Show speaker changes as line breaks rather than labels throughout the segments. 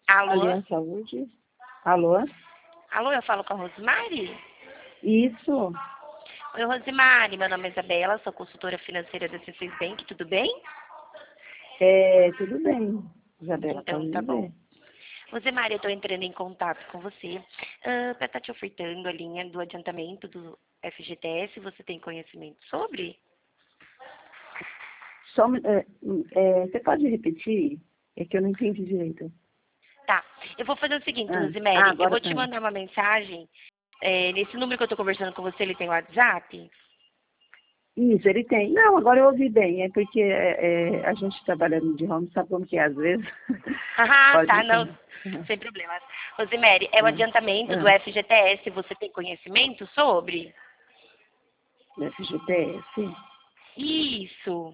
Alô?
Aliança Saúde. Alô?
Alô, eu falo com a Rosimari?
Isso.
Oi, Rosimari, meu nome é Isabela, sou consultora financeira da C6 Bank, tudo bem?
Tudo bem, Isabela,
Então,
pode
tá bom.
dizer.
Rosimari, eu estou entrando em contato com você para estar te ofertando a linha do adiantamento do FGTS. Você tem conhecimento sobre?
Você pode repetir? É que eu não entendi direito.
Tá. Eu vou fazer o seguinte, Rosimari, eu
Agora.
vou te mandar uma mensagem. Nesse número que eu estou conversando com você, ele tem WhatsApp?
Isso, ele tem. Não, agora eu ouvi bem. É porque a gente trabalhando de home sabe como que é, às vezes.
Ah,
Pode
tá, não,
sim.
sem problemas. Rosemary, é o adiantamento do
Ah,
FGTS, você tem conhecimento sobre?
FGTS?
Isso,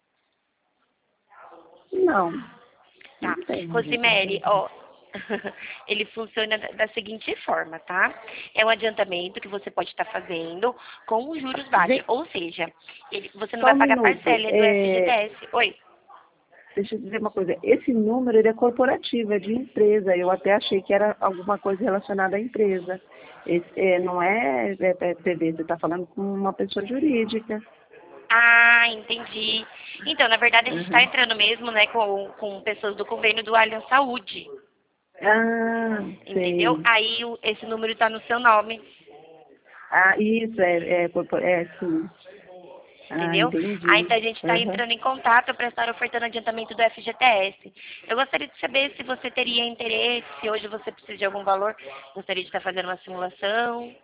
Não,
tá.
não tem.
Rosemary, ó, ele funciona da seguinte forma, tá? É um adiantamento que você pode estar fazendo com os juros baixos,
Vem,
ou seja, você não
só
vai
um
pagar
minuto.
parcela do FGTS. Oi.
Deixa eu dizer uma coisa, esse número ele é corporativo, é de empresa. Eu até achei que era alguma coisa relacionada à empresa. Não é TV, você está falando com uma pessoa jurídica.
Ah, entendi. Então, na verdade, a gente está
Uhum.
entrando mesmo, né, com pessoas do convênio do Allianz Saúde.
Ah,
Entendeu?
sei.
Aí esse número está no seu nome,
Ah, isso, sim. Ah,
entendeu? Aí
entendi.
então a gente está
Uhum.
entrando em contato para estar ofertando adiantamento do FGTS. Eu gostaria de saber se você teria interesse, se hoje você precisa de algum valor, gostaria de estar fazendo uma simulação.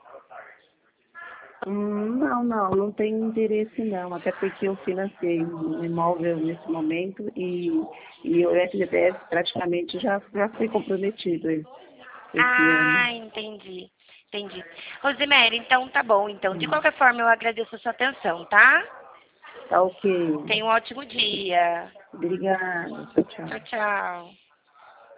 Não tenho interesse não, até porque eu financei um imóvel nesse momento e o FGTS praticamente já foi comprometido esse ano.
Ah, entendi. Entendi. Rosemary, então tá bom. Então, de
Hum.
qualquer forma, eu agradeço a sua atenção, tá?
Tá ok.
Tenha um ótimo dia.
Obrigada. Tchau,
Tchau,
tchau.
tchau.